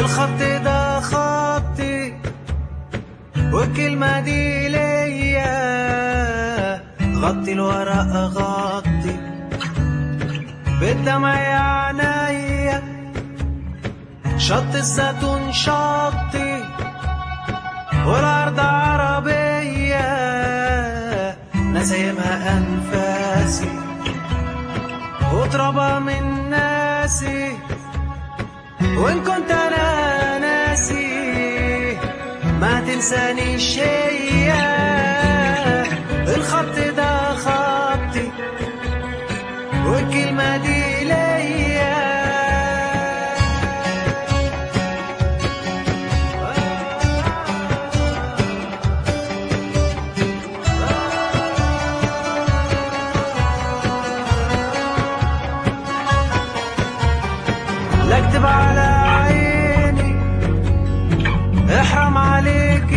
الخط ده خطي والكلمة دي ليا، غطي الورق غطي بالدمع يا عينيا، شط الزيتون شطي والأرض عربية نسيمها أنفاسي وترابها من ناسي، وإن كنت أنا ناسي ما تنسانيش هي. الخط ده خطي والكلمة دي ليا، لا اكتب على عيني احرم عليك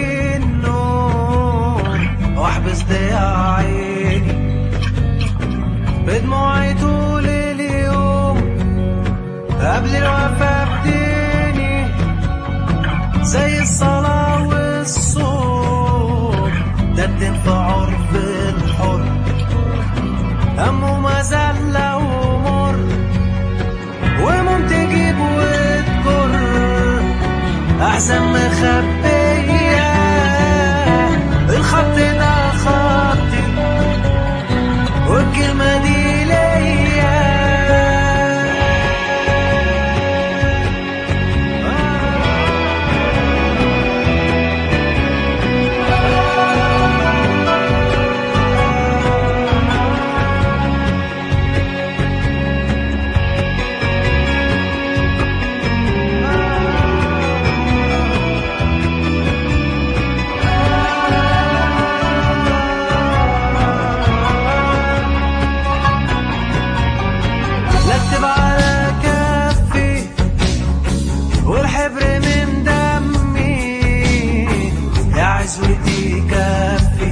النوم واحبس ضياع عيني بدموعي طول اليوم، قبل الوفاة بديني زي الصلاة والصوم، ده الدين في عرف الحر همه مذلة ومر، ومم تجيب وتجر أحسن مخبية. الخط ده خطي والكلمة دي ليا، عزوتي كفي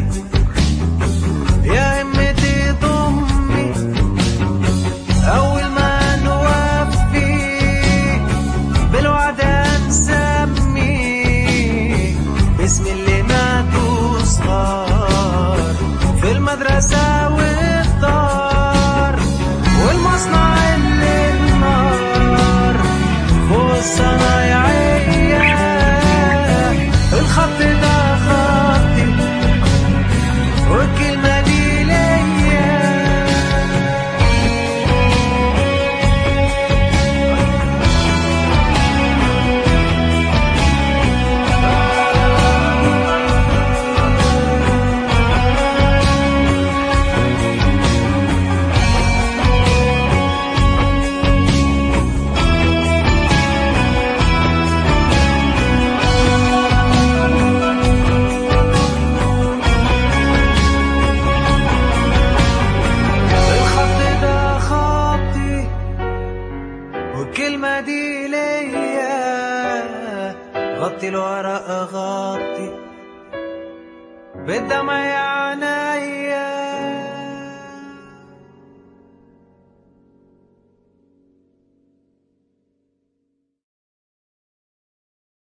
يا همتي ضمي أول ما نوفي بالوعد نسمي باسم اللي ماتوا صغار في المدرسة والدار والمصنع اللي النار فوق الصنايعية. الخط ده والكلمة دي ليا، والكلمة دي ليا، غطي الورق غطي بالدمع يا عينيا.